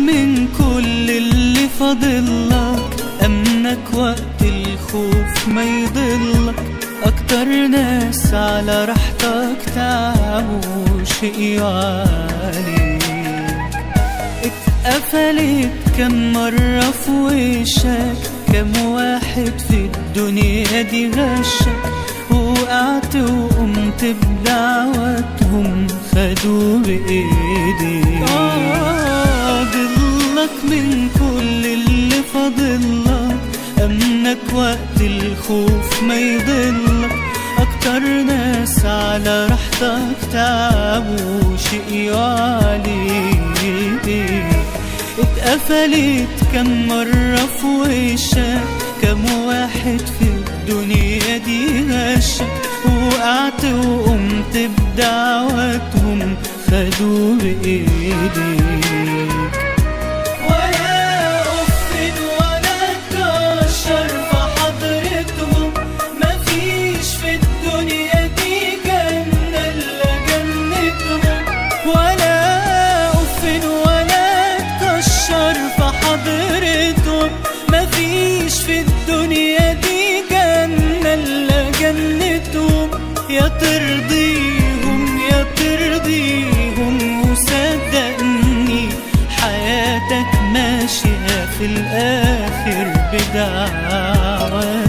من كل اللي فاضلك، أمنك وقت الخوف ما يضلك. أكتر ناس على راحتك تعبوا شقيوا عليك. اتقفلت كم مرة في وشك، كم واحد في الدنيا دي غشك. وقعت وقمت بدعوتهم خدوا بإيديك. ضلك من كل اللي فاضلك، أمنك وقت الخوف ما يضلك. أكتر ناس على راحتك تعبوا شقيوا عليك. اتقفلت كم مرة في وشك، كم واحد في الدنيا دي غشك. وقعت وقمت بدعوتهم خدوا بإيديك. ولا أفن ولا أتكشر في حضرتهم، مفيش في الدنيا دي جنة إلا جنتهم. ولا أفن ولا أتكشر في حضرتهم، مفيش في الدنيا دي جنة إلا جنتهم. يا ترضيهم يا ترضيهم، وصدقني حياتك ماشية في الآخر بدعواتهم.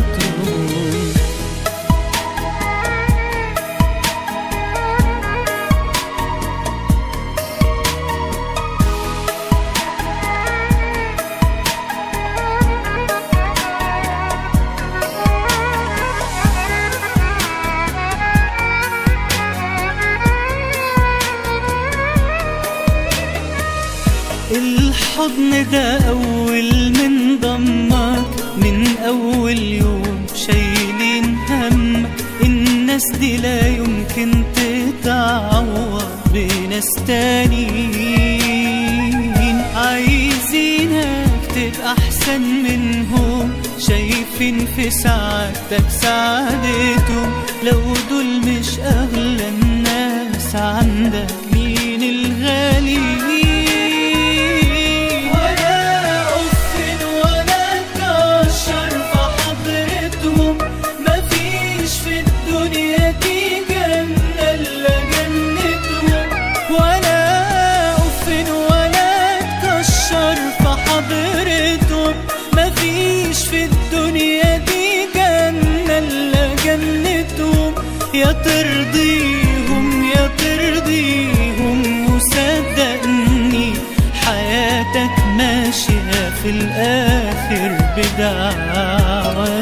الحضن ده أول من ضمك، من أول يوم شايلين همك. الناس دي لا يمكن تتعوض بناس تانيين. عايزينك تبقى أحسن منهم، شايفين في سعادتك سعادتهم. لو دول مش أغلى الناس عندك، مين الغالي؟ يا ترضيهم يا ترضيهم، وصدقني حياتك ماشية في الآخر بدعواتهم.